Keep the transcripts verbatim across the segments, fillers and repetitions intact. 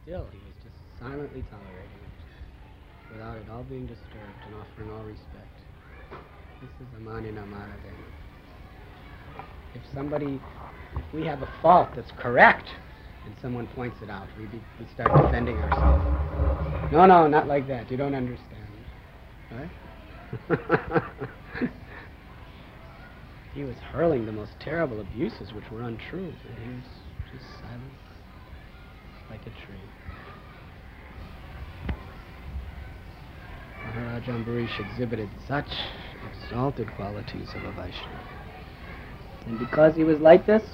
still he was just silently tolerating it, without it all being disturbed and offering all respect. This is Amanina Manadena. If somebody, if we have a fault that's correct, and someone points it out, we, be, we start defending ourselves. No, no, not like that. You don't understand. Right? He was hurling the most terrible abuses which were untrue, and he was just silent, like a tree. Maharaj Ambarish exhibited such exalted qualities of a Vaishnava. And because he was like this,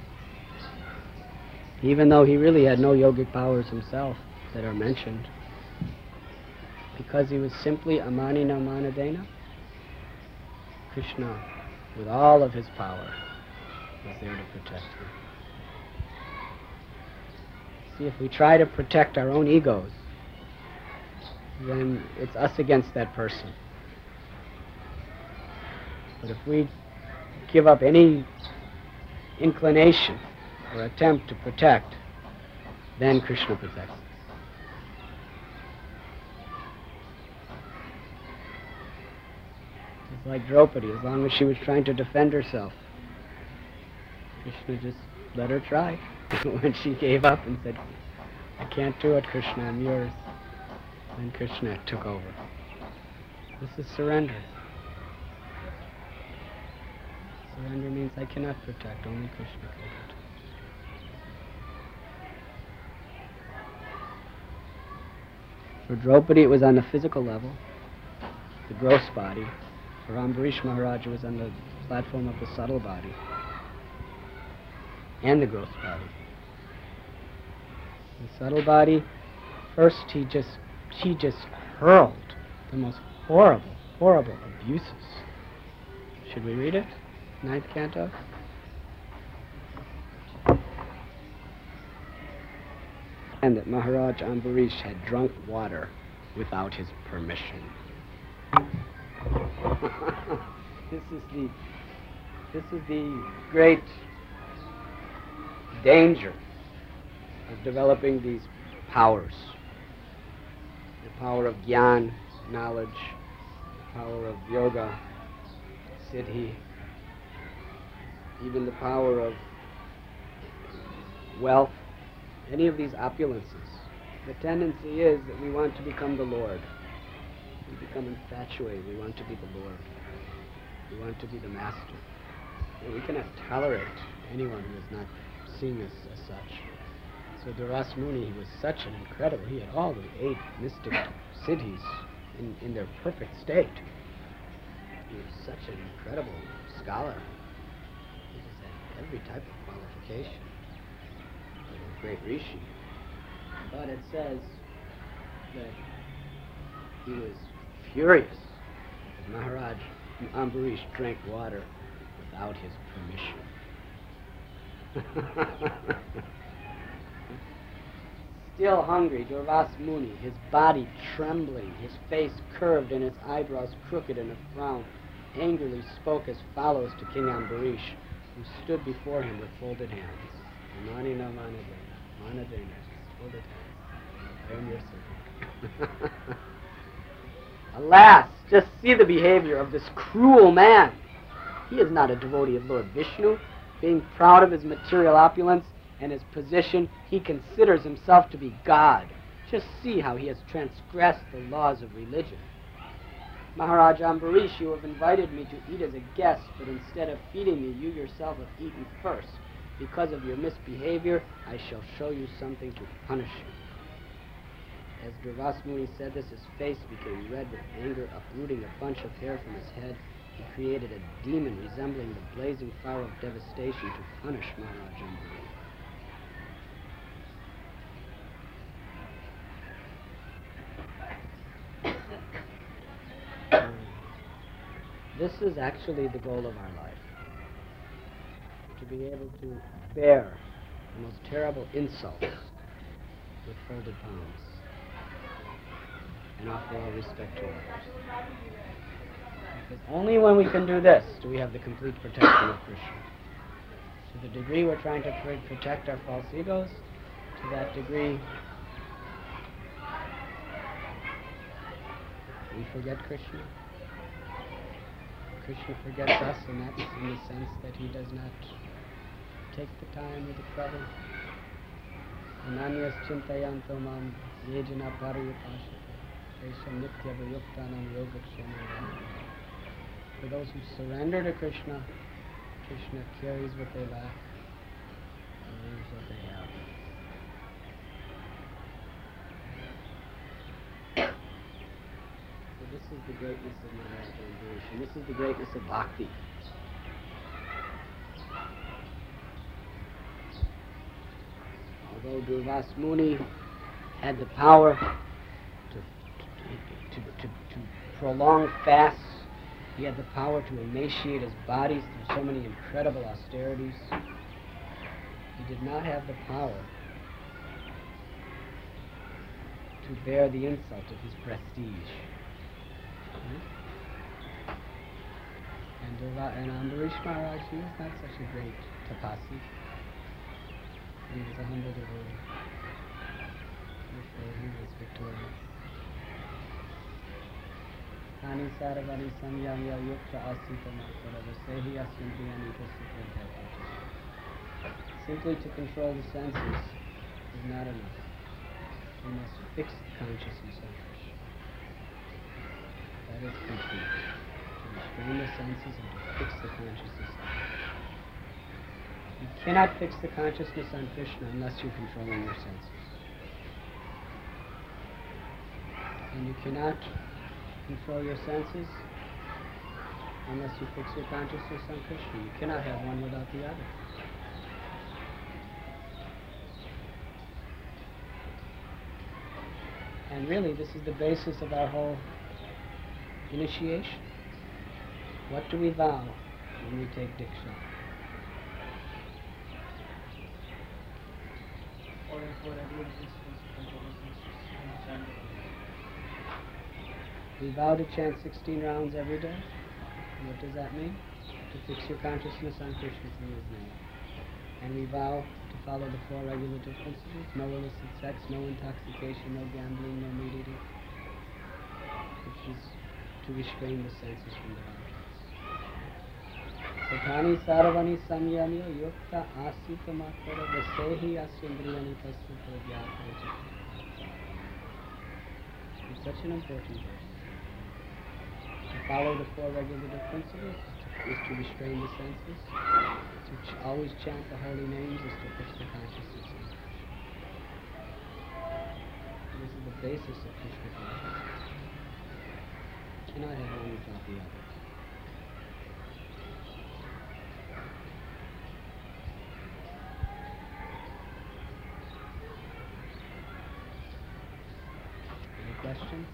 even though he really had no yogic powers himself that are mentioned, because he was simply Amanina Manadena, Krishna, with all of his power, was there to protect him. See, if we try to protect our own egos, then it's us against that person. But if we give up any inclination or attempt to protect, then Krishna protects us. It's like Draupadi, as long as she was trying to defend herself, Krishna just let her try. When she gave up and said, I can't do it, Krishna, I'm yours, then Krishna took over. This is surrender. Surrender means I cannot protect, only Krishna can protect. For Draupadi it was on the physical level, the gross body. For Ambarish Maharaj it was on the platform of the subtle body and the gross body. The subtle body, first he just he just hurled the most horrible, horrible abuses. Should we read it? Ninth canto. And that Maharaj Ambarish had drunk water without his permission. This is the this is the great danger of developing these powers. The power of jnana, knowledge, the power of yoga, siddhi, even the power of wealth, any of these opulences. The tendency is that we want to become the Lord. We become infatuated. We want to be the Lord. We want to be the master. And we cannot tolerate anyone who is not seen as, as such. So Duras Muni, he was such an incredible, he had all the eight mystic siddhis in, in their perfect state. He was such an incredible scholar. He just had every type of qualification. Like a great rishi. But it says that he was furious that Maharaj Ambarish drank water without his permission. Still hungry, Durvas Muni, his body trembling, his face curved and his eyebrows crooked in a frown, angrily spoke as follows to King Ambarish, who stood before him with folded hands. Manina Manadena, Manadena, folded hands. I am your servant. Alas, just see the behavior of this cruel man. He is not a devotee of Lord Vishnu. Being proud of his material opulence and his position, he considers himself to be God. Just see how he has transgressed the laws of religion. Maharaj Ambarish, you have invited me to eat as a guest, but instead of feeding me, you yourself have eaten first. Because of your misbehavior, I shall show you something to punish you. As Durvas Muni said this, his face became red with anger. Uprooting a bunch of hair from his head, he created a demon resembling the blazing fire of devastation to punish Maharaj Ambarish. This is actually the goal of our life, to be able to bear the most terrible insults with folded palms and offer all respect to others. Because only when we can do this do we have the complete protection of Krishna. To the degree we're trying to pr- protect our false egos, to that degree we forget Krishna. Krishna forgets us, and that's in the sense that he does not take the time or the trouble. Ananyas chintayanto mam yejana pariyapashate esha nitya vayuktanam yogakshamam. For those who surrender to Krishna, Krishna carries what they lack and leaves what they have. So this is the greatness of Maharaj and this is the greatness of Bhakti. Although Durvas Muni had the power to, to, to, to, to prolong fasts, he had the power to emaciate his bodies through so many incredible austerities, he did not have the power to bear the insult of his prestige. Hmm? And, Durva, and Ambarish Maharaj, he was not such a great tapasi. He was a humble devotee. Therefore, he was victorious. Ani saravani samyamya yukta asita makara vasehi asindriyani prasita. Simply to control the senses is not enough. We must fix the consciousness on Krishna. That is complete. To restrain the senses and to fix the consciousness on Krishna. You cannot fix the consciousness on Krishna unless you're controlling your senses. And you cannot control your senses unless you fix your consciousness on Krishna. You cannot have one without the other. And really, this is the basis of our whole initiation. What do we vow when we take Diksha? We vow to chant sixteen rounds every day. What does that mean? To fix your consciousness on Krishna through his name. And we vow to follow the four regulative principles: no illicit sex, no intoxication, no gambling, no meat eating, which is to restrain the senses from their objects. Satani saravani samyamya yukta asita makara vasehi asindriyani pasita vyapajita. It's such an important verse. To follow the four regulative principles is to restrain the senses. To ch- always chant the holy names is to fix the consciousness on Krishna. This is the basis of Krishna consciousness. You cannot have one without the other. Any questions?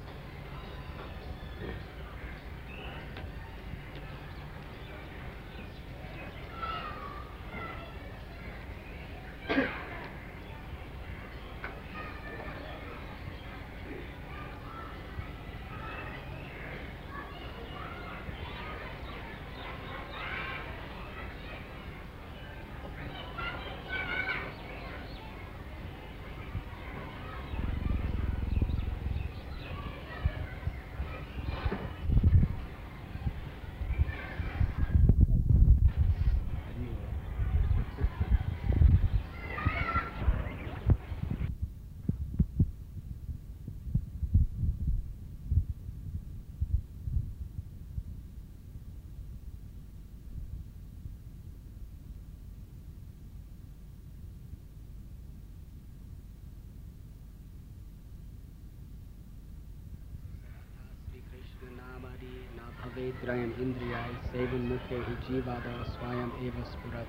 Vedrayam Indriyai Sevan Mukhe Jivada Swayam Eva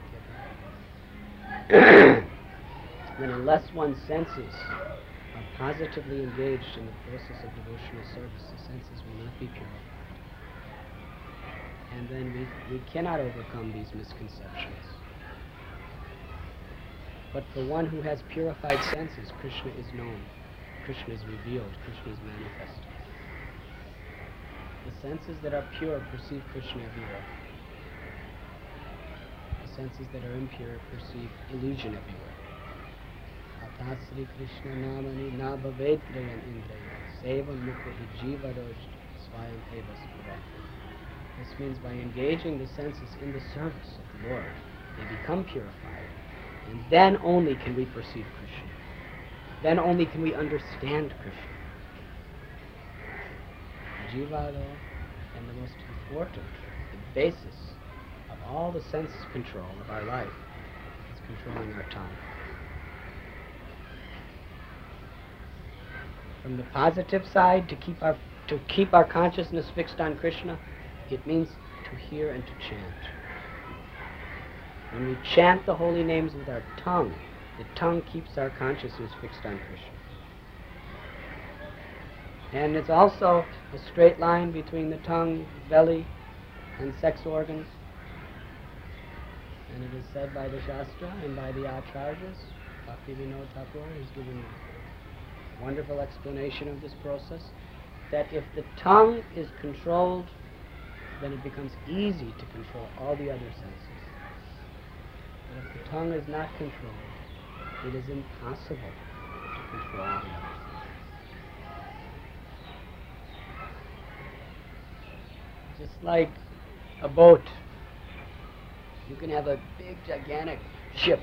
Spuratyata. Then unless one's senses are positively engaged in the process of devotional service, the senses will not be purified. And then we, we cannot overcome these misconceptions. But for one who has purified senses, Krishna is known, Krishna is revealed, Krishna is manifested. The senses that are pure perceive Krishna everywhere. The senses that are impure perceive illusion everywhere. Atasri Krishna namani na bhavedrayam indraya sevam mukha jivadoj Swayam Eva Spurati. This means by engaging the senses in the service of the Lord, they become purified, and then only can we perceive Krishna. Then only can we understand Krishna. Jiva, though, and the most important, the basis of all the sense control of our life is controlling our tongue. From the positive side, to keep our to keep our consciousness fixed on Krishna, it means to hear and to chant. When we chant the holy names with our tongue, the tongue keeps our consciousness fixed on Krishna. And it's also a straight line between the tongue, belly, and sex organs. And it is said by the Shastra and by the Acharyas, Bhaktivinoda Thakur has given a wonderful explanation of this process, that if the tongue is controlled, then it becomes easy to control all the other senses. But if the tongue is not controlled, it is impossible to control all the others. Just like a boat, you can have a big, gigantic ship.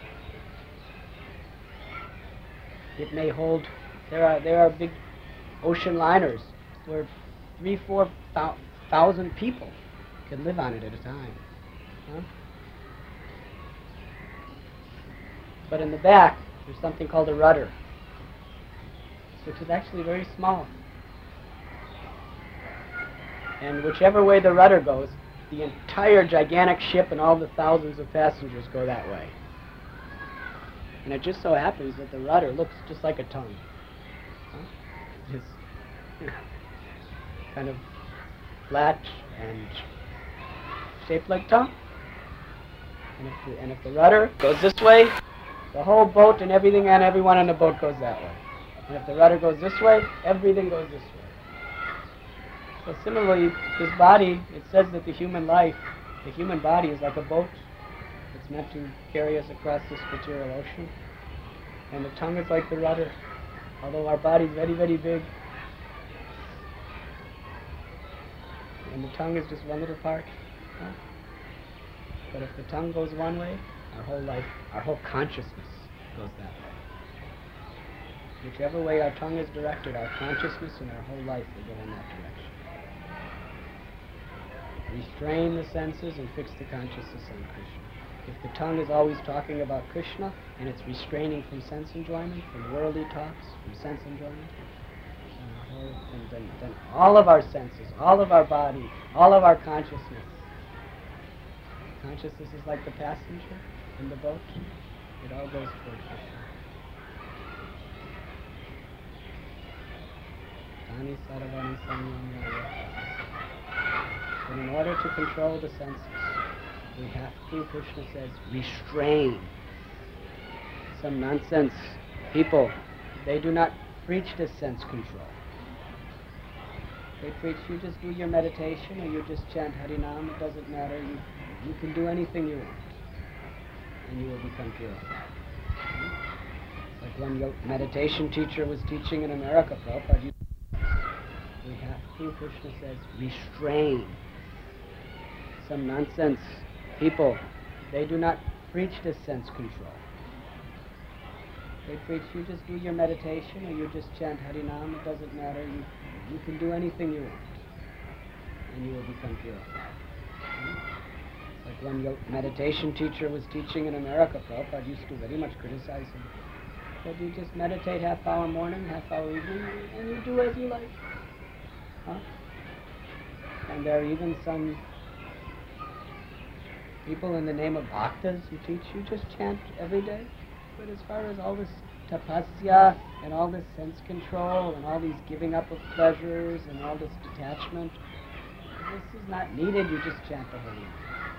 It may hold, there are there are big ocean liners where three, four thou, thousand people can live on it at a time. Huh? But in the back, there's something called a rudder, which is actually very small. And whichever way the rudder goes, the entire gigantic ship and all the thousands of passengers go that way. And it just so happens that the rudder looks just like a tongue. Huh? Just kind of flat and shaped like tongue. And if, the, and if the rudder goes this way, the whole boat and everything and everyone on the boat goes that way. And if the rudder goes this way, everything goes this way. So similarly, this body, it says that the human life, the human body is like a boat. It's meant to carry us across this material ocean. And the tongue is like the rudder. Although our body is very, very big. And the tongue is just one little part. Huh? But if the tongue goes one way, our whole life, our whole consciousness goes that way. Whichever way our tongue is directed, our consciousness and our whole life will go in that direction. Restrain the senses and fix the consciousness on Krishna. If the tongue is always talking about Krishna and it's restraining from sense enjoyment, from worldly talks, from sense enjoyment, then, then, then all of our senses, all of our body, all of our consciousness, consciousness is like the passenger in the boat. It all goes toward Krishna. Tani saravani samyam. But in order to control the senses, we have to, Krishna says, restrain. Some nonsense people, they do not preach this sense control. They preach, you just do your meditation or you just chant Harinam, it doesn't matter, you, you can do anything you want, and you will become purified. Hmm? Like when your meditation teacher was teaching in America, Prabhupada, you we have to, Krishna says, restrain. Some nonsense people, they do not preach this sense control. They preach, you just do your meditation or you just chant Harinam, it doesn't matter, you, you can do anything you want, and you will become purified. Hmm? Like when your meditation teacher was teaching in America, Prabhupada used to very much criticize him. But you just meditate half hour morning, half hour evening, and you do as you like. Huh? And there are even some people in the name of bhaktas who teach you just chant every day. But as far as all this tapasya and all this sense control and all these giving up of pleasures and all this detachment, this is not needed, you just chant the holy name.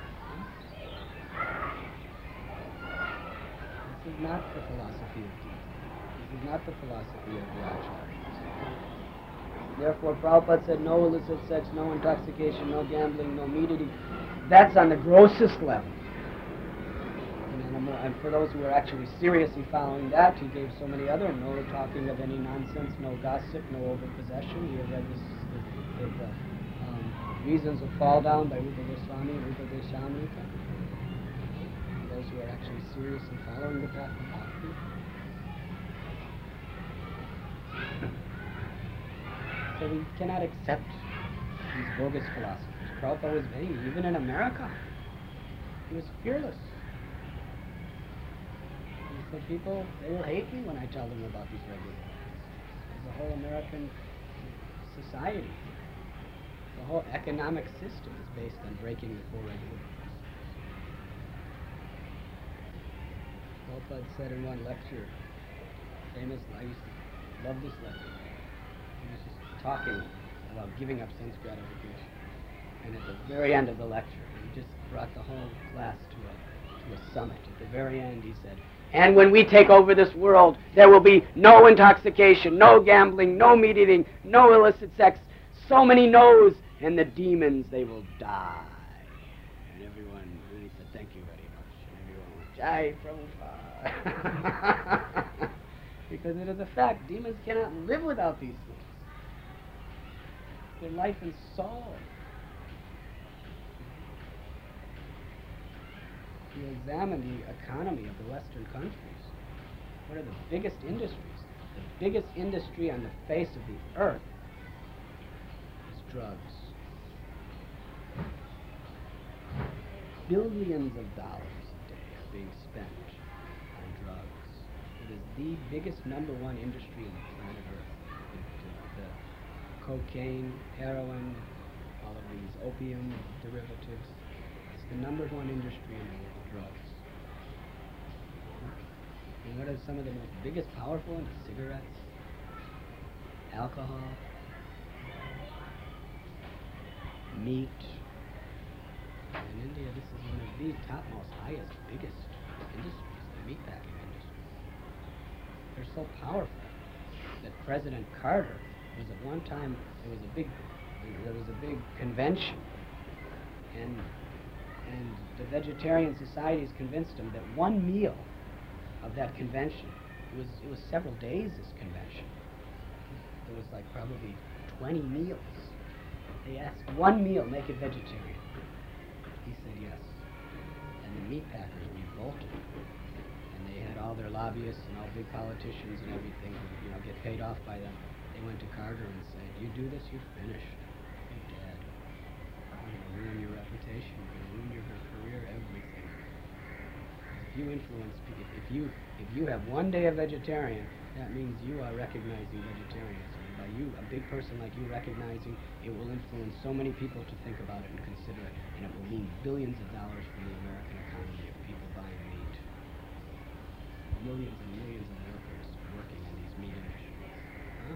This is not the philosophy of Gita. This is not the philosophy of the Acharyas. Therefore, Prabhupada said no illicit sex, no intoxication, no gambling, no meat eating. That's on the grossest level. And, and for those who are actually seriously following that, he gave so many other, no talking of any nonsense, no gossip, no overpossession. He read this There's the um, Reasons of Fall Down by Rupa Goswami, Rupa Deshamrita. Those who are actually serious in following the path of bhakti. So we cannot accept these bogus philosophers. Prabhupada was very, even in America, he was fearless. He said, people, they will hate me when I tell them about these regulations. The whole American society, the whole economic system is based on breaking the four regulations. Prabhupada said in one lecture, famous, I used to love this lecture. He was just talking about giving up sense gratification. And at the very end of the lecture, he just brought the whole class to a, to a summit. At the very end, he said, and when we take over this world, there will be no intoxication, no gambling, no meat eating, no illicit sex, so many no's, and the demons, they will die. And everyone, and he said, thank you very much. And everyone went, Jai Prabhupada. Because it is a fact, demons cannot live without these things. Their life and soul. You examine the economy of the Western countries. What are the biggest industries? The biggest industry on the face of the earth is drugs. Billions of dollars a day are being spent on drugs. It is the biggest number one industry on the planet Earth. The, the cocaine, heroin, all of these opium derivatives. It's the number one industry in the world. Drugs. And what are some of the most biggest powerful ones? Cigarettes, alcohol, meat. In India, this is one of the topmost, highest, biggest industries, the meatpacking industry. They're so powerful that President Carter was at one time, there was a big, there was a big convention, and And the vegetarian societies convinced him that one meal of that convention, it was, it was several days, this convention. There was like probably twenty meals. They asked, one meal, make it vegetarian. He said yes. And the meat packers revolted. And they had all their lobbyists and all big politicians and everything who, you know, get paid off by them. They went to Carter and said, you do this, you're finished. You're dead. You're going to ruin your reputation. Ruin your career, everything. If you influence people, if you if you have one day of vegetarian, that means you are recognizing vegetarianism. And by you, a big person like you recognizing, it will influence so many people to think about it and consider it, and it will mean billions of dollars for the American economy of people buying meat. Millions and millions of workers working in these meat industries. Huh?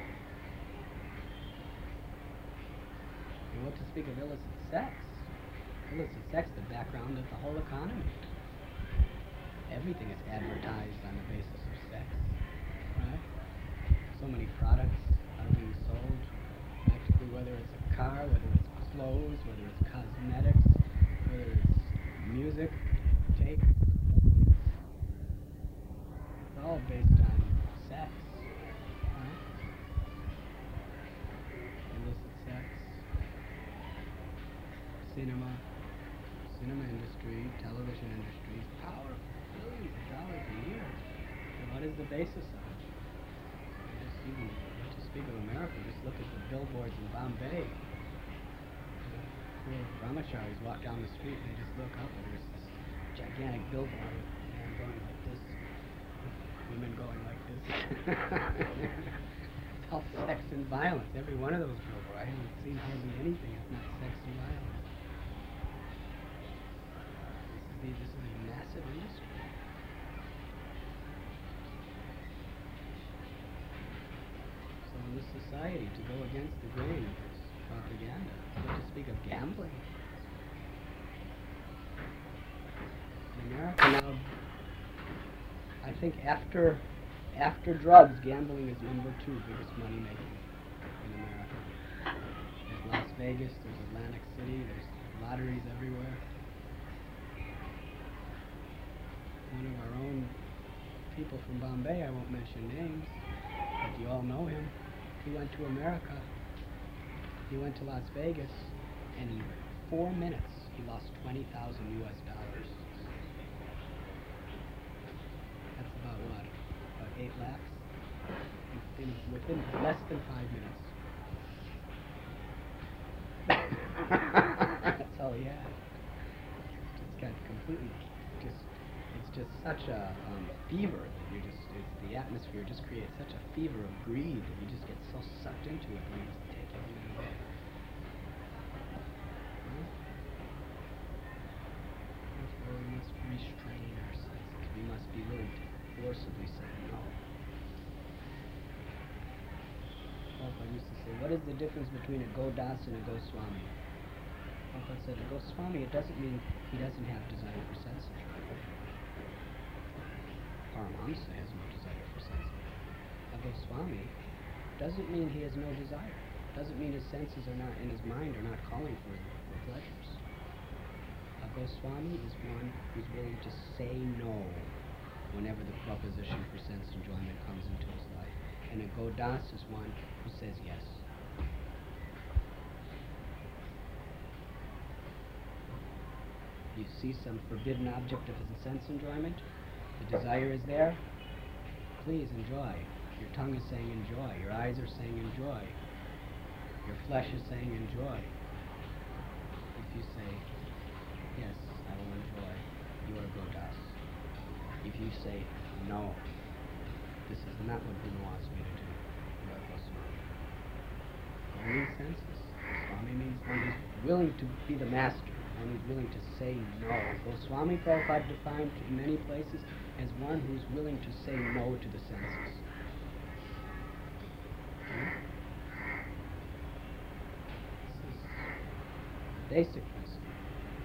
And what to speak of illicit sex? Illicit sex, the background of the whole economy. Everything is advertised on the basis of sex, right? So many products are being sold, practically, whether it's a car, whether it's clothes, whether it's cosmetics, whether it's music, tape. It's all based on sex, right? Illicit sex, cinema. Cinema industry, television industry, powerful, billions of dollars a year. And what is the basis of it? Just even to speak of America, just look at the billboards in Bombay. Poor brahmacharis walk down the street and they just look up and there's this gigantic billboard with a man going like this, women going like this. It's all sex and violence. Every one of those billboards. I haven't seen hardly anything that's not sex and violence. This is a massive industry. So in this society, to go against the grain is propaganda. Not to speak of gambling. In America now, I think after after drugs, gambling is number two biggest money making in America. There's Las Vegas, there's Atlantic City, there's lotteries everywhere. One of our own people from Bombay, I won't mention names, but you all know him. He went to America He went to Las Vegas, and in four minutes, he lost twenty thousand U S dollars. That's about what? About eight lakhs? In, in, within less than five minutes. That's all he had. Just got completely, just, it's just such a um, fever that you just, it's, the atmosphere just creates such a fever of greed that you just get so sucked into it when you just take everything away. Huh? Therefore, we must restrain ourselves. We must be willing to forcibly say no. Prabhupada used to say, what is the difference between a Godas and a Goswami? Prabhupada said, a Goswami, it doesn't mean he doesn't have desire for sense enjoyment. Paramahamsa has no desire for sense enjoyment. A Goswami doesn't mean he has no desire. Doesn't mean his senses are not, in his mind, are not calling for, for pleasures. A Goswami is one who's willing to say no whenever the proposition for sense enjoyment comes into his life. And a Godas is one who says yes. You see some forbidden object of his sense enjoyment, the desire is there, please enjoy. Your tongue is saying enjoy, your eyes are saying enjoy, your flesh is saying enjoy. If you say, yes, I will enjoy, you are Godas. If you say, no, this is not what Guru wants me to do, you are Goswami. Only senses. Goswami means one who's willing to be the master, one who's willing to say no. Goswami Prabhupada defined in many places as one who's willing to say no to the senses. Okay? This is basic principle.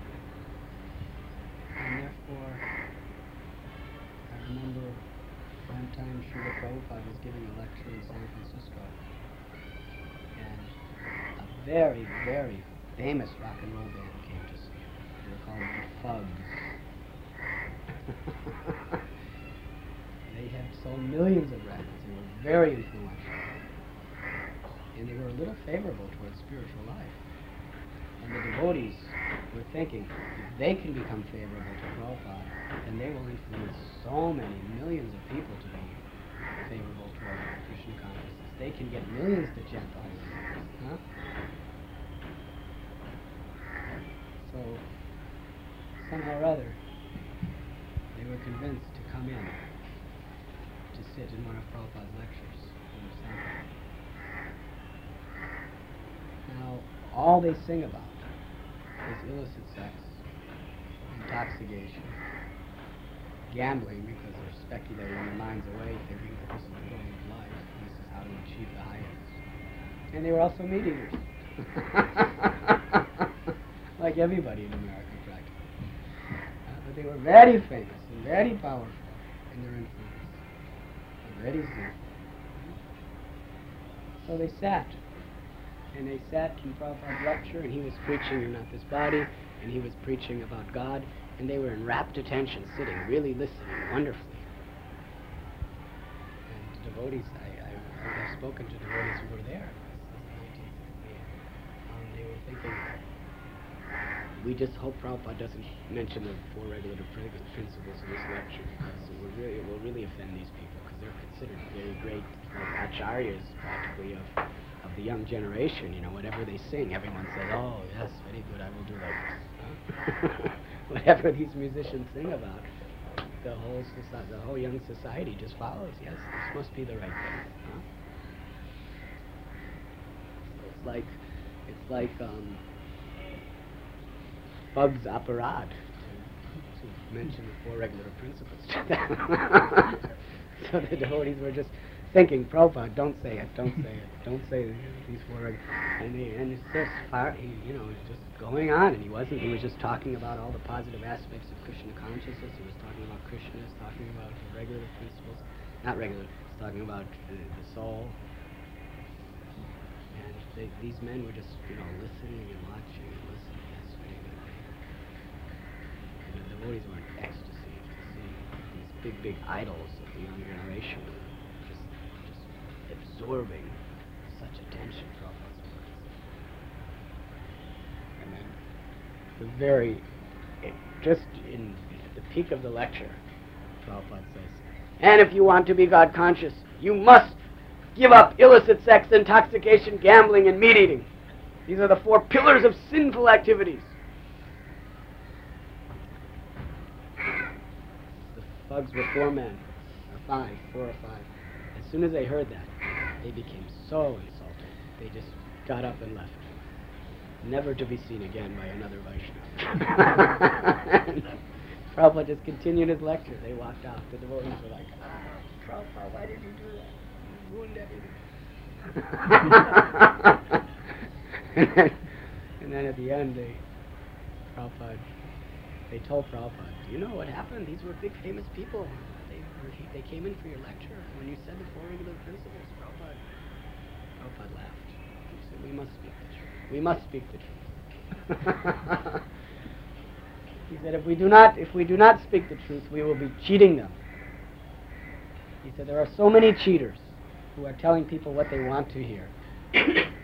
And therefore, I remember one time Srila Prabhupada was giving a lecture in San Francisco, and a very, very famous rock and roll band came to see him. They were called the Fugs. They had sold millions of records. They were very influential. And they were a little favorable towards spiritual life. And the devotees were thinking, if they can become favorable to Prabhupada, then they will influence so many millions of people to be favorable toward Krishna consciousness. They can get millions to chant the holy names. Huh? So, somehow or other, they were convinced to come in to sit in one of Prabhupada's lectures in the center. Now, all they sing about is illicit sex, intoxication, gambling, because they're speculating their minds away, thinking that this is the goal of life, and this is how to achieve the highest. And they were also meat eaters. Like everybody in America, practically. Uh, but they were very famous and very powerful in their influence. And very zealous. So they sat. And they sat in Prabhupada's lecture, and he was preaching, you're not this body, and he was preaching about God, and they were in rapt attention, sitting, really listening wonderfully. And the devotees, I, I, I've spoken to devotees who were there. Um, they were thinking, we just hope Prabhupada doesn't mention the four regulative principles in this lecture, because it will really, it will really offend these people, because they're considered very great, like acharyas, practically, of of the young generation. You know, whatever they sing, everyone says, oh, yes, very good, I will do like this. Huh? Whatever these musicians sing about, the whole society, the whole young society just follows. Yes, this must be the right thing. Huh? It's like, it's like um, Bugs Aparad, to, to mention the four regular principles to them. So the devotees were just thinking, Prabhupada, don't say it, don't say it, don't say these four regular. And, he, and it's just, far, he, you know, it was just going on, and he wasn't, he was just talking about all the positive aspects of Krishna consciousness. He was talking about Krishna, he was talking about the regular principles, not regular, he was talking about uh, the soul. And they, these men were just, you know, listening and watching and listening. That's very good. And the devotees were in ecstasy to see these big, big idols of the young generation. Absorbing such attention from us. very, it, just in the peak of the lecture, Prabhupada says, and if you want to be God conscious, you must give up illicit sex, intoxication, gambling, and meat eating. These are the four pillars of sinful activities. The thugs were four men, or five, four or five. As soon as they heard that, they became so insulted. They just got up and left, never to be seen again by another Vaishnava. Prabhupada just continued his lecture. They walked out. The devotees were like, ah, Prabhupada, why did you do that? You ruined everything. and, then, and then at the end, they, Prabhupada, they told Prabhupada, do you know what happened? These were big famous people. They, were, they came in for your lecture. When you said the four regular principles, Prabhupada, Prabhupada laughed. He said, we must speak the truth. We must speak the truth. He said, if we do not, if we do not speak the truth, we will be cheating them. He said, there are so many cheaters who are telling people what they want to hear. He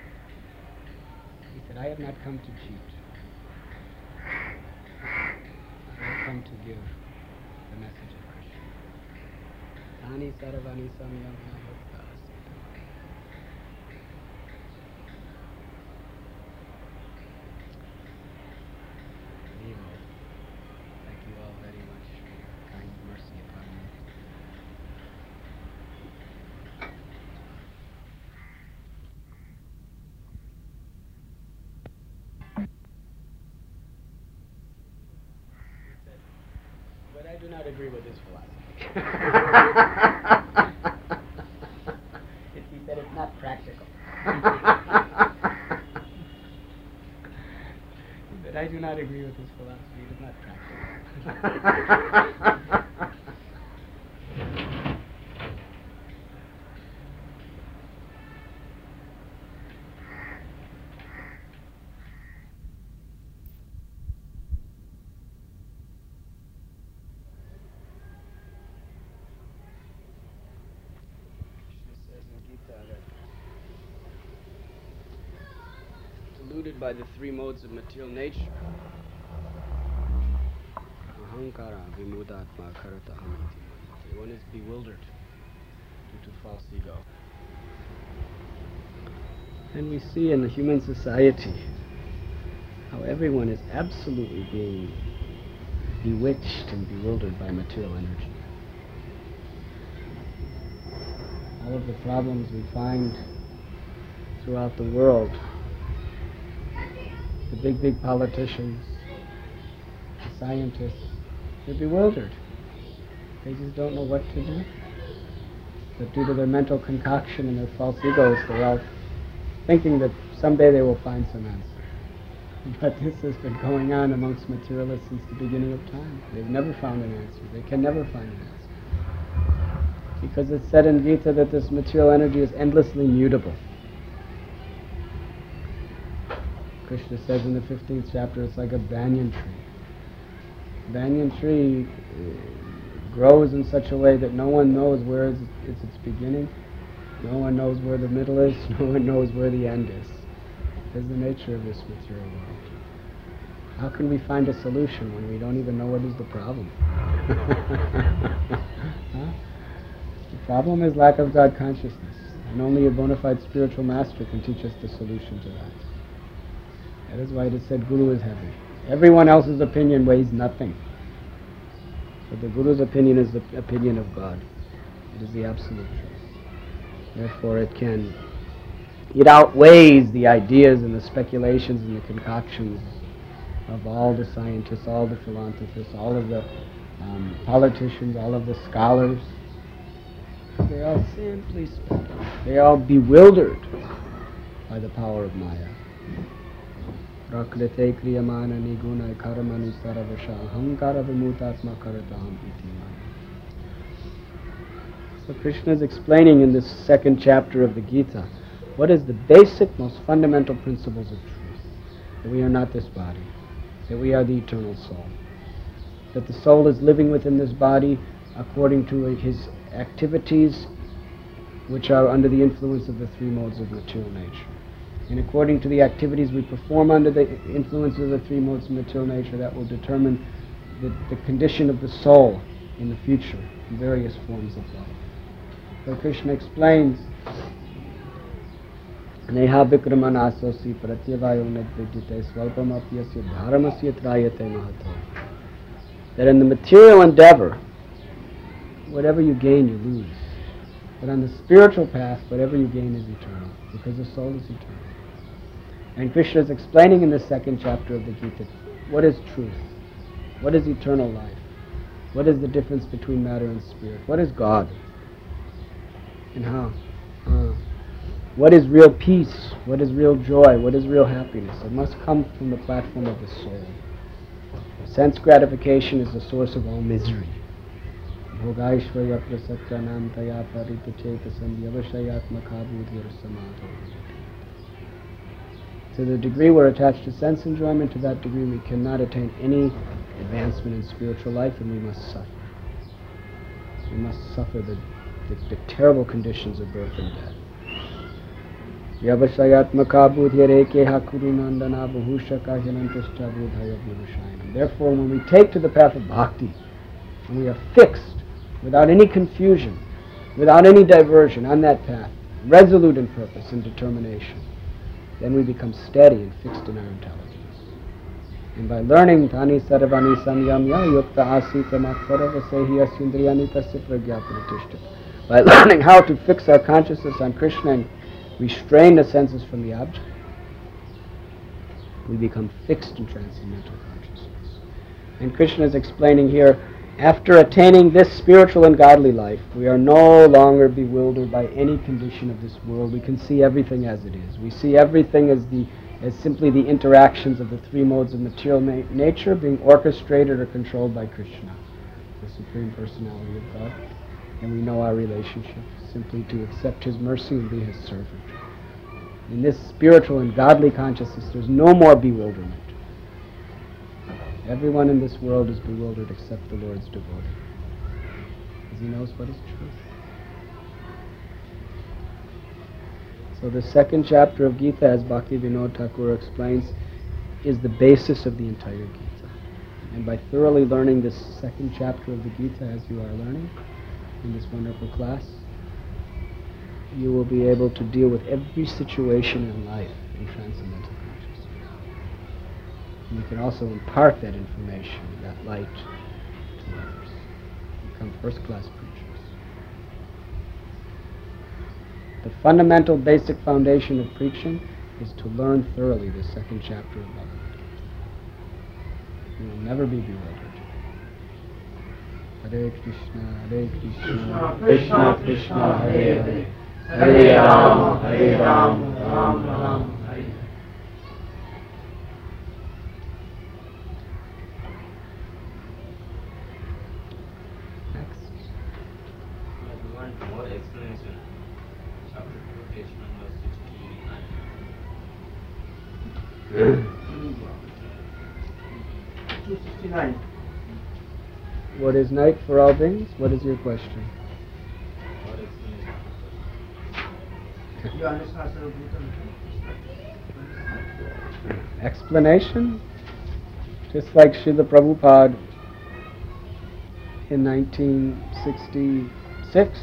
said, I have not come to cheat. I have come to give the message of Krishna. Tani saravani samyam yamukta. Thank you all very much for your kind mercy upon me. But I do not agree with his philosophy. it, he said it's not practical. He said, I do not agree with his philosophy. It is not practical. Deluded by the three modes of material nature. Ahankara vimudatma karataham iti. One is bewildered due to false ego. And we see in the human society how everyone is absolutely being bewitched and bewildered by material energy. All of the problems we find throughout the world, the big, big politicians, the scientists, they're bewildered. They just don't know what to do. But due to their mental concoction and their false egos, they're all thinking that someday they will find some answer. But this has been going on amongst materialists since the beginning of time. They've never found an answer. They can never find an answer. Because it's said in Gita that this material energy is endlessly mutable. Krishna says in the fifteenth chapter, it's like a banyan tree. Banyan tree uh, grows in such a way that no one knows where it's, it's its beginning, no one knows where the middle is, no one knows where the end is. That's the nature of this material world. How can we find a solution when we don't even know what is the problem? Huh? The problem is lack of God consciousness, and only a bona fide spiritual master can teach us the solution to that. That is why it is said Guru is heavy. Everyone else's opinion weighs nothing. But the Guru's opinion is the opinion of God. It is the absolute truth. Therefore it can, it outweighs the ideas and the speculations and the concoctions of all the scientists, all the philanthropists, all of the um, politicians, all of the scholars. They all simply speculate. They are all bewildered by the power of Maya. Prakrite kriyamana niguna karamanu saravasha ahankara vimutatma karataham iti maya. So Krishna is explaining in this second chapter of the Gita what is the basic, most fundamental principles of truth. That we are not this body. That we are the eternal soul. That the soul is living within this body according to his activities which are under the influence of the three modes of material nature. And according to the activities we perform under the influence of the three modes of material nature, that will determine the, the condition of the soul in the future, in various forms of life. So Krishna explains, Neha Vikramanasosi Pratyavayo Nedvidite Swalpamapyasya Dharamasya Trayate Mahato. That in the material endeavor, whatever you gain, you lose. But on the spiritual path, whatever you gain is eternal, because the soul is eternal. And Krishna is explaining in the second chapter of the Gita, what is truth? What is eternal life? What is the difference between matter and spirit? What is God? And how? Uh, what is real peace? What is real joy? What is real happiness? It must come from the platform of the soul. Sense gratification is the source of all misery. Bhogaishvaya prasakranam taya paripacheta yavashayatmaka buddhir samadho. To the degree we're attached to sense enjoyment, to that degree we cannot attain any advancement in spiritual life, and we must suffer. We must suffer the, the, the terrible conditions of birth and death. Yavashayatmaka buddhyarekeha kurunandana bahushaka hinantascha buddhaya vivashayam. Therefore, when we take to the path of bhakti, and we are fixed, without any confusion, without any diversion on that path, resolute in purpose and determination, then we become steady and fixed in our intelligence. And by learning Tani Sarvani Samyamya Yukta Asita Makvara Vasehi Asyundriyani Tasya Pragyaparatishta. By learning how to fix our consciousness on Krishna and restrain the senses from the object, we become fixed in transcendental consciousness. And Krishna is explaining here, after attaining this spiritual and godly life, we are no longer bewildered by any condition of this world. We can see everything as it is. We see everything as the as simply the interactions of the three modes of material na- nature being orchestrated or controlled by Krishna, the Supreme Personality of God. And we know our relationship, simply to accept His mercy and be His servant. In this spiritual and godly consciousness, there's no more bewilderment. Everyone in this world is bewildered except the Lord's devotee, because he knows what is true. So the second chapter of Gita, as Bhakti Vinod Thakur explains, is the basis of the entire Gita. And by thoroughly learning this second chapter of the Gita, as you are learning in this wonderful class, you will be able to deal with every situation in life in transcendental consciousness. And you can also impart that information, that light, to others. Become first-class preachers. The fundamental, basic foundation of preaching is to learn thoroughly the second chapter of Bhagavad Gita. You will never be bewildered. Hare Krishna, Hare Krishna, Krishna Krishna, Hare Hare, Hare Rama, Hare Rama, Rama Rama, Hare Hare. Next. We want more explanation. Chapter two, page number sixty-nine. two sixty-nine. What is night for all beings? What is your question? More explanation. You understand Sarvabhuta? Explanation? Just like Srila Prabhupada in nineteen sixty-six,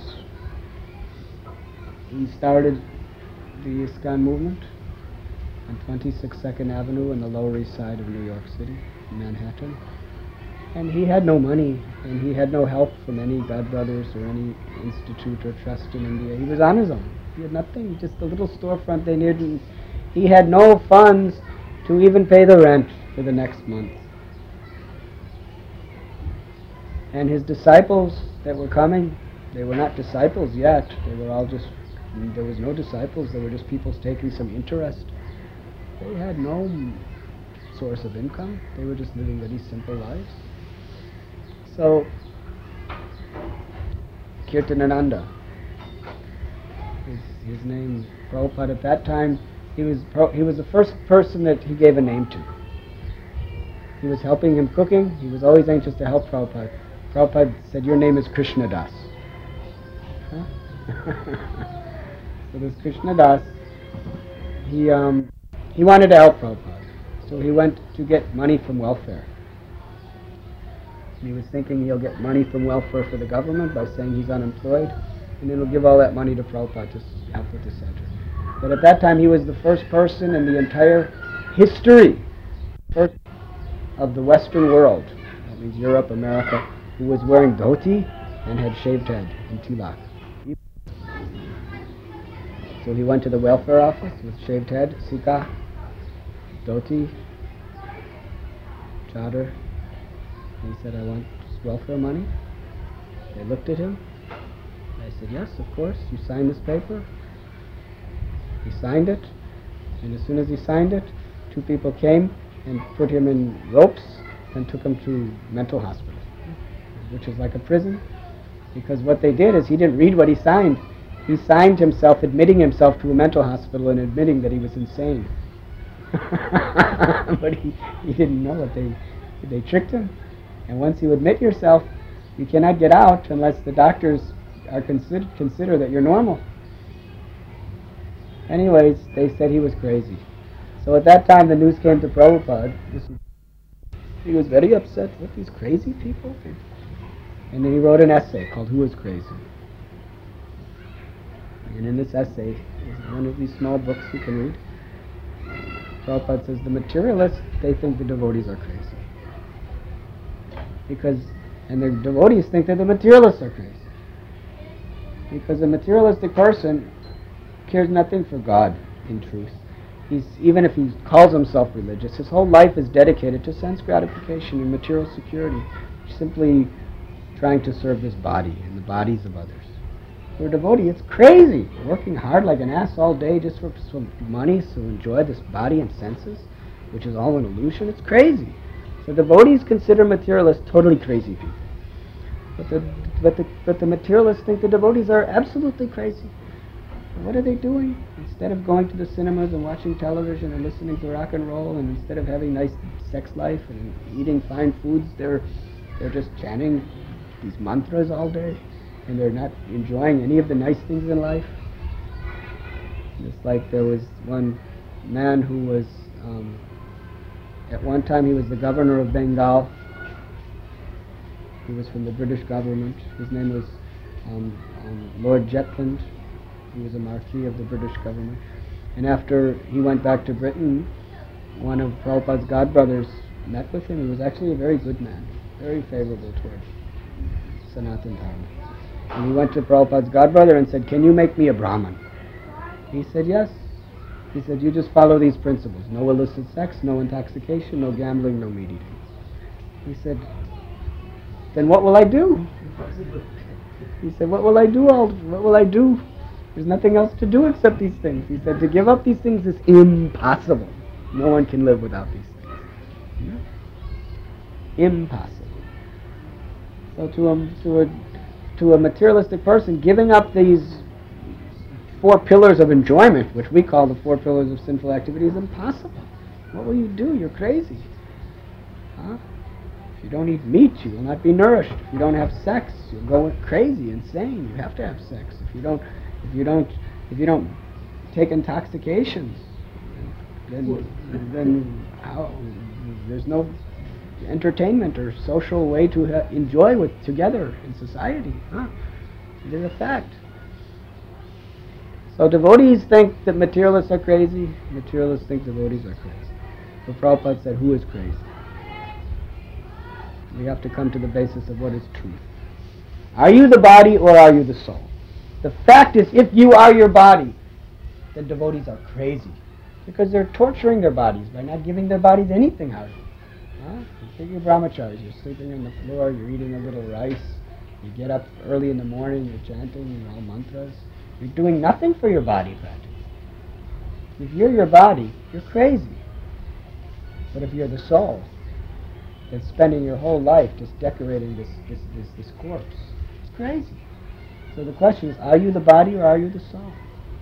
he started the ISKCON movement on twenty-sixth second Avenue in the Lower East Side of New York City, Manhattan. And he had no money, and he had no help from any godbrothers or any institute or trust in India. He was on his own. He had nothing, just a little storefront they needed. He had no funds to even pay the rent for the next month. And his disciples that were coming, they were not disciples yet. They were all just, there was no disciples. They were just people taking some interest. They had no source of income. They were just living very simple lives. So, Kirtanananda, his, his name, Prabhupada, at that time, he was he was the first person that he gave a name to. He was helping him cooking. He was always anxious to help Prabhupada. Prabhupada said, "Your name is Krishna Das." Huh? So this Krishna Das, he um, he wanted to help Prabhupada, so he went to get money from welfare. He was thinking he'll get money from welfare for the government by saying he's unemployed, and then he'll give all that money to Prabhupada to help with the center. But at that time, he was the first person in the entire history first of the Western world, that means Europe, America, who was wearing dhoti and had shaved head and tilak. So he went to the welfare office with shaved head, sika, dhoti, chadar. He said, I want welfare money. They looked at him. I said, yes, of course. You sign this paper. He signed it. And as soon as he signed it, two people came and put him in ropes and took him to mental hospital, which is like a prison. Because what they did is he didn't read what he signed. He signed himself admitting himself to a mental hospital and admitting that he was insane. But he, he didn't know it. They, they tricked him. And once you admit yourself, you cannot get out unless the doctors are consider, consider that you're normal. Anyways, they said he was crazy. So at that time, the news came to Prabhupada. He was very upset with these crazy people. And then he wrote an essay called Who is Crazy? And in this essay, is one of these small books you can read. Prabhupada says the materialists, they think the devotees are crazy. Because, and the devotees think that the materialists are crazy. Because a materialistic person cares nothing for God, in truth. He's, even if he calls himself religious, his whole life is dedicated to sense gratification and material security, simply trying to serve this body and the bodies of others. For a devotee, it's crazy, working hard like an ass all day just for some money to enjoy this body and senses, which is all an illusion. It's crazy. So devotees consider materialists totally crazy people. But the, but the, but the materialists think the devotees are absolutely crazy. What are they doing? Instead of going to the cinemas and watching television and listening to rock and roll, and instead of having nice sex life and eating fine foods, they're they're just chanting these mantras all day, and they're not enjoying any of the nice things in life. Just like there was one man who was, um, at one time he was the governor of Bengal. He was from the British government. His name was um, um, Lord Jetland. He was a marquis of the British government. And after he went back to Britain, one of Prabhupada's godbrothers met with him. He was actually a very good man, very favorable toward Sanatana Dharma. And he went to Prabhupada's godbrother and said, can you make me a Brahmin? He said, yes. He said, you just follow these principles. No illicit sex, no intoxication, no gambling, no meat eating. He said, then what will I do? He said, what will I do? All, what will I do? There's nothing else to do except these things. He said, to give up these things is impossible. No one can live without these things. Yeah? Impossible. So to a, to, a, to a materialistic person, giving up these four pillars of enjoyment, which we call the four pillars of sinful activity, is impossible. What will you do? You're crazy. Huh? If you don't eat meat, you will not be nourished. If you don't have sex, you'll go crazy, insane. You have to have sex. If you don't If you don't, if you don't take intoxications, then then how, there's no entertainment or social way to ha- enjoy with together in society. Huh? It is a fact. So devotees think that materialists are crazy. Materialists think devotees are crazy. So Prabhupada said, "Who is crazy?" We have to come to the basis of what is truth. Are you the body or are you the soul? The fact is, if you are your body, then devotees are crazy. Because they're torturing their bodies by not giving their bodies anything out of it. Huh? You take your brahmacharis, you're sleeping on the floor, you're eating a little rice, you get up early in the morning, you're chanting all mantras. You're doing nothing for your body practically. If you're your body, you're crazy. But if you're the soul, that's spending your whole life just decorating this, this, this, this corpse, it's crazy. So the question is, are you the body or are you the soul?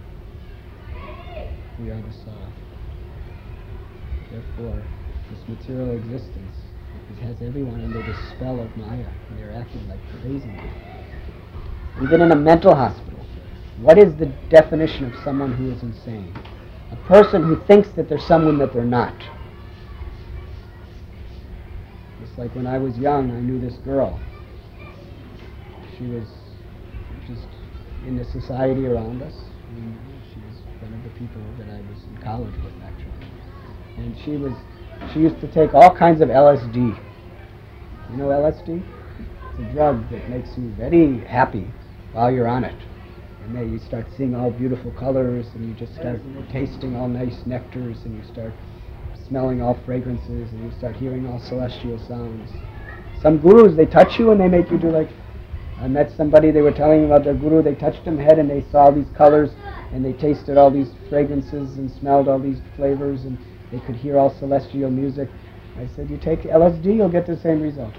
We are the soul. Therefore, this material existence, it has everyone under the spell of Maya, and they're acting like crazy. Even in a mental hospital, what is the definition of someone who is insane? A person who thinks that they're someone that they're not. Just like when I was young, I knew this girl. She was just in the society around us. And she was one of the people that I was in college with, actually. And she was, she used to take all kinds of L S D. You know L S D? It's a drug that makes you very happy while you're on it. And then you start seeing all beautiful colors, and you just start tasting all nice nectars, and you start smelling all fragrances, and you start hearing all celestial sounds. Some gurus, they touch you and they make you do like, I met somebody, they were telling me about their guru, they touched him head and they saw all these colors, and they tasted all these fragrances and smelled all these flavors, and they could hear all celestial music. I said, you take L S D, you'll get the same result.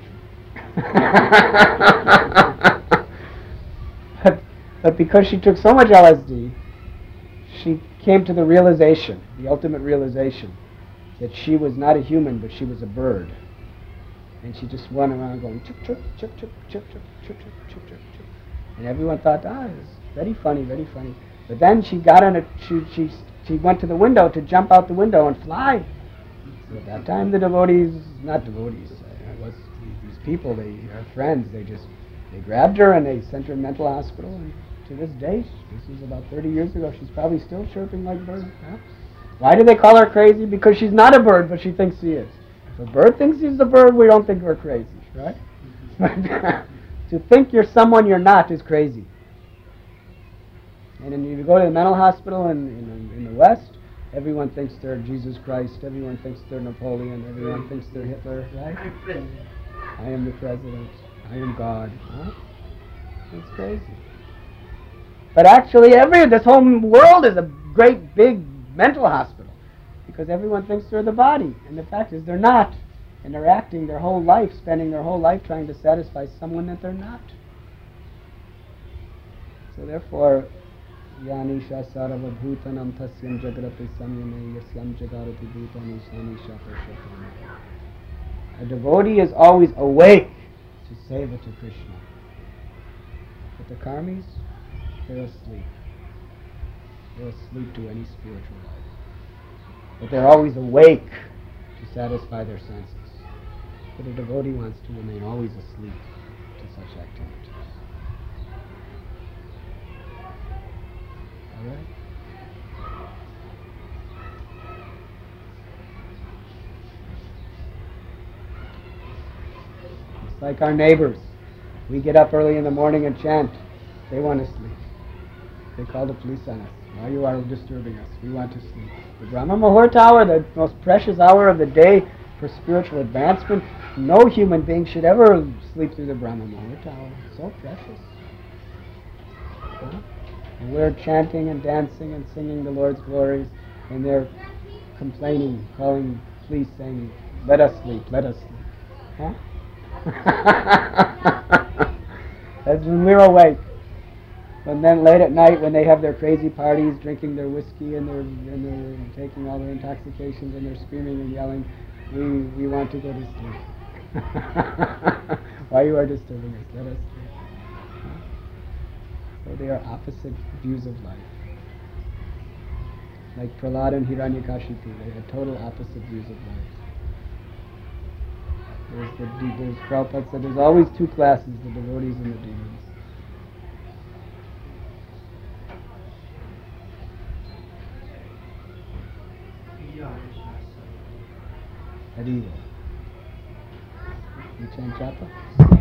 but, but because she took so much L S D, she came to the realization, the ultimate realization, that she was not a human, but she was a bird. And she just went around going chip chip chip chip chip chip chip chip chip chip chip, and everyone thought, ah, it's very funny, very funny. But then she got on a she she she went to the window to jump out the window and fly. So at that time, the devotees, not devotees, it was these people, they are friends. They just they grabbed her and they sent her to a mental hospital. And to this day, this was about thirty years ago, she's probably still chirping like a bird. Yeah? Why do they call her crazy? Because she's not a bird, but she thinks she is. If a bird thinks he's a bird, we don't think we're crazy, right? To think you're someone you're not is crazy. And then you go to the mental hospital in, in, in the West, everyone thinks they're Jesus Christ, everyone thinks they're Napoleon, everyone thinks they're Hitler, right? I am the president, I am God. Huh? That's crazy. But actually, every this whole world is a great big mental hospital. Because everyone thinks they're the body, and the fact is they're not. And they're acting their whole life, spending their whole life trying to satisfy someone that they're not. So therefore, Yanisha sarava bhutanam tasyam jagrati samyame yasyam jagarati bhutani sanisha parshatana. A devotee is always awake to seva to Krishna. But the karmis, they're asleep. They're asleep to any spiritual life. But they're always awake to satisfy their senses. But a devotee wants to remain always asleep to such activities. All right? It's like our neighbors. We get up early in the morning and chant. They want to sleep. They call the police on us. Now you are disturbing us. We want to sleep. The Brahma Muhurta hour, the most precious hour of the day for spiritual advancement, no human being should ever sleep through the Brahma Muhurta hour. It's so precious. Huh? And we're chanting and dancing and singing the Lord's glories, and they're complaining, calling police, saying, let us sleep, let us sleep. Huh? That's when we're awake. And then late at night, when they have their crazy parties, drinking their whiskey and they're, and they're taking all their intoxications and they're screaming and yelling, we we want to go to sleep. Why you are disturbing us? Let us sleep. So they are opposite views of life. Like Prahlad and Hiranyakashipu, they had total opposite views of life. There's the there's Prabhupada said there's always two classes, the devotees and the demons. Hariva. You chant japa?